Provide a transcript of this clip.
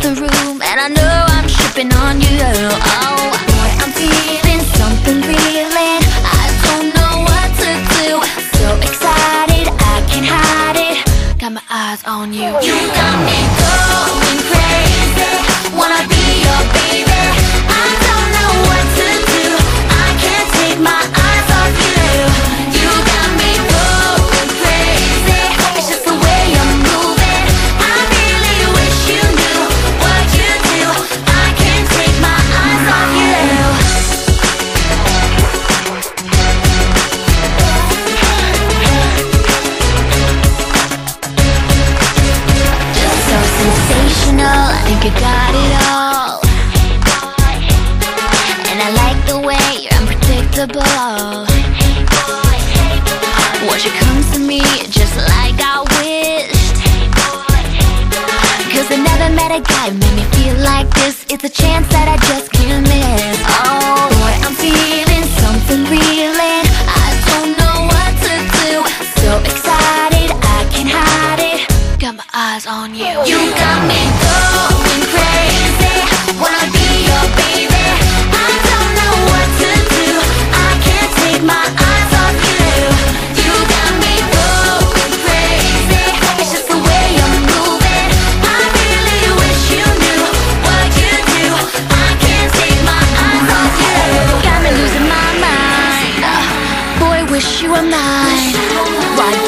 the room, and I know I'm tripping on you. Oh, boy, I'm feeling something reeling. I don't know what to do. So excited, I can't hide it. Got my eyes on you. You got me going crazy. Wanna be your baby. I don't know what to do. I can't take my eyes off you. You got me going crazy. It's just the way you're moving. I really wish you knew what you do. I can't take my eyes off you. Just so sensational, I think you got it all. And I like the way you're unpredictable. Won't you come to me just like I wished? Cause I never met a guy who made me feel like this. It's a chance that I just can't miss. Oh boy, I'm feeling something reeling. I don't know what to do. So excited, I can't hide it. Got my eyes on you. You got me going crazy. Wanna be your baby. I don't know what to do. I can't take my eyes off you. You got me going crazy. It's just the way you're moving. I really wish you knew what you do. I can't take my eyes off you. Got me losing my mind. Boy, wish you were mine. Why